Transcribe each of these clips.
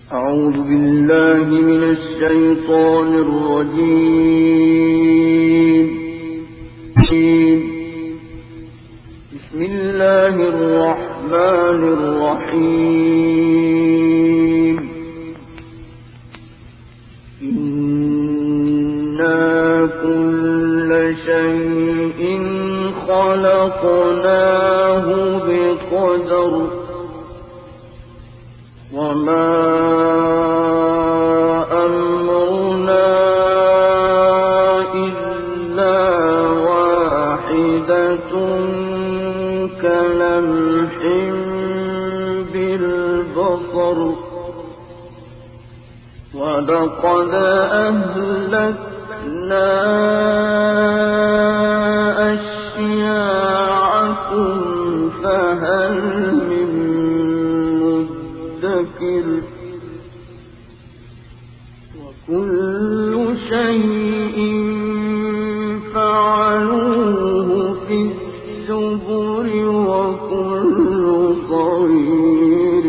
أعوذ بالله من الشيطان الرجيم. بسم الله الرحمن الرحيم. إنا كل شيء خلقناه بقدر وما أمرنا إلا واحدة كلمح بالبصر ولقد أهلكنا أشياعكم فهل من مدكر وكل شيء فعلوه في الزبر وكل صغير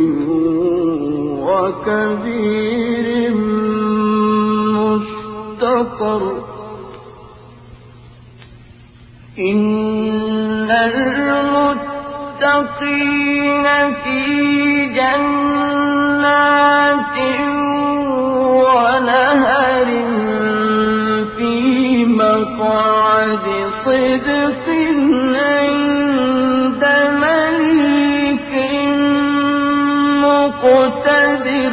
وكبير مستقر. إن المتقين في جنات ونهر في مقعد صدق عند مليك مقتدر.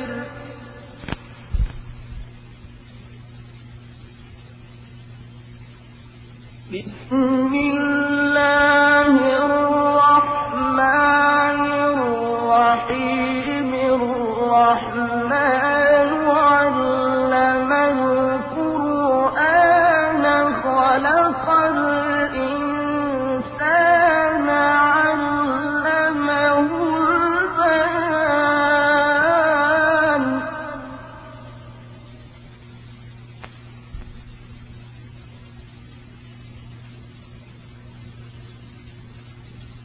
بسم الله الرحمن الرحيم. الرحمن علم القرآن خلق الإنسان علمه البيان.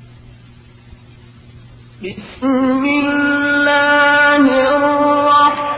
بسم الله الرحمن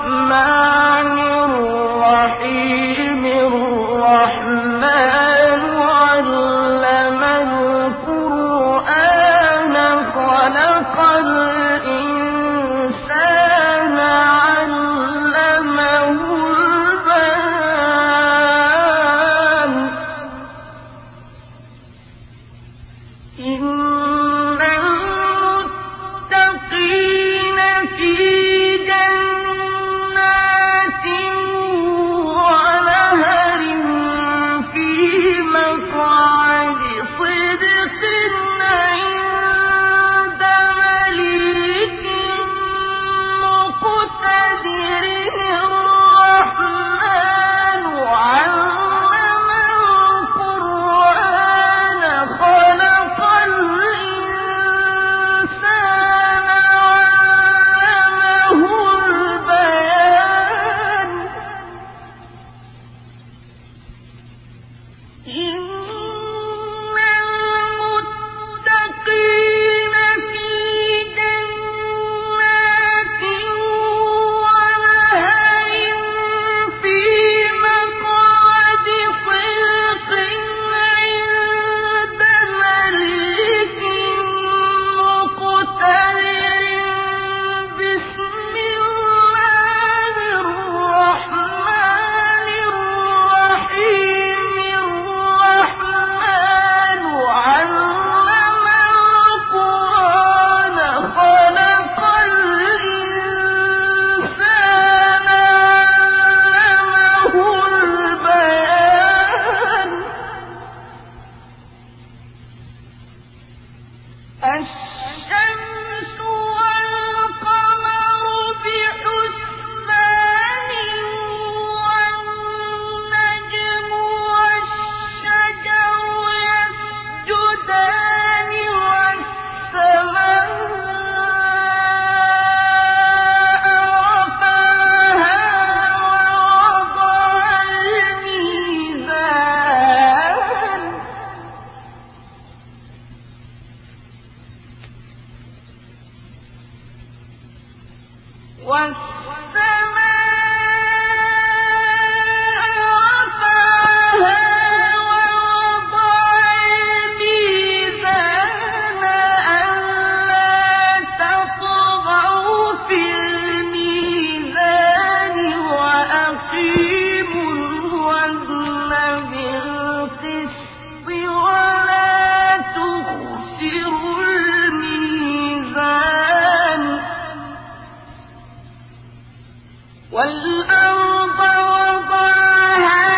والأرض وضعها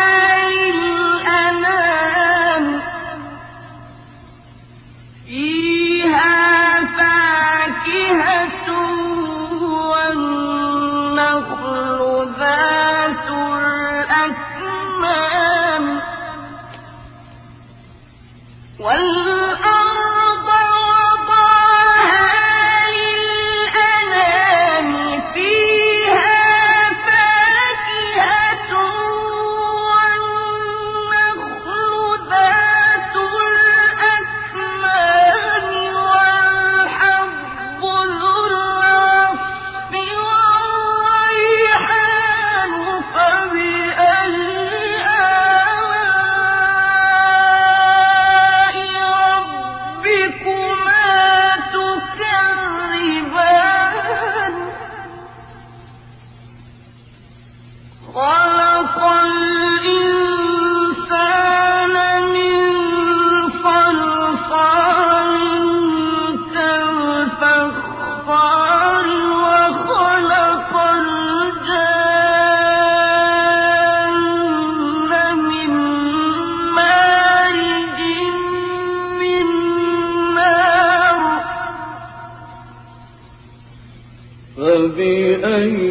للأنام فيها فاكهة والنخل ذات الأكمام والأرض وضعها للأنام فيها فاكهة والنخل ذات الأكمام والحب ذو العصف والريحان فبأي خلق الإنسان من صلصال كالفخار وخلق الجن من مارج من نار فبأي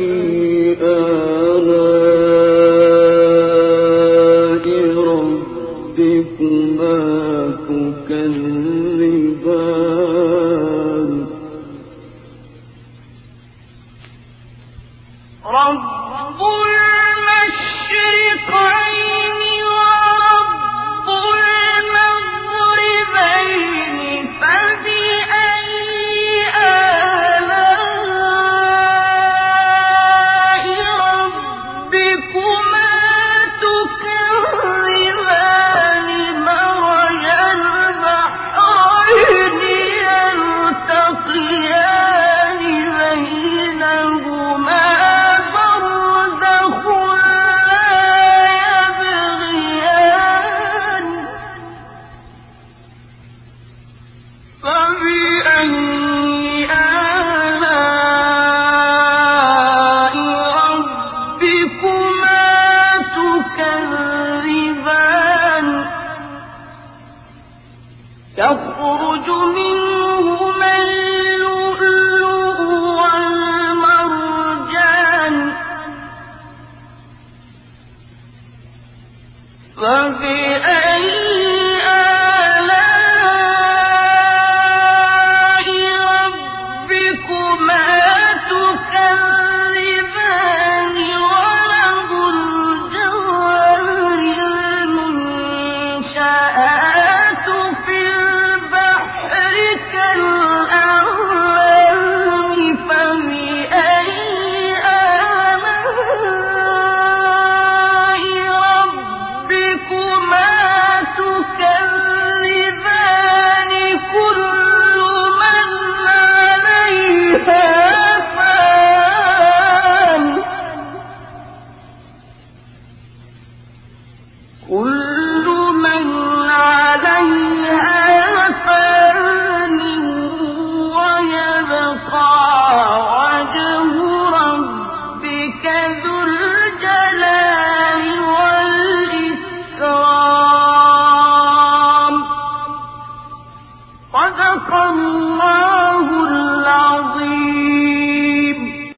تكذبان رب المشرقين ورب المغربين فبأي آلاء ربكما تكذبان مرج البحرين يلتقيان بينهما برزخ لا يبغيان فبأي آلاء ربكما تكذبان يخرج منهما اللؤلؤ والمرجان فبأي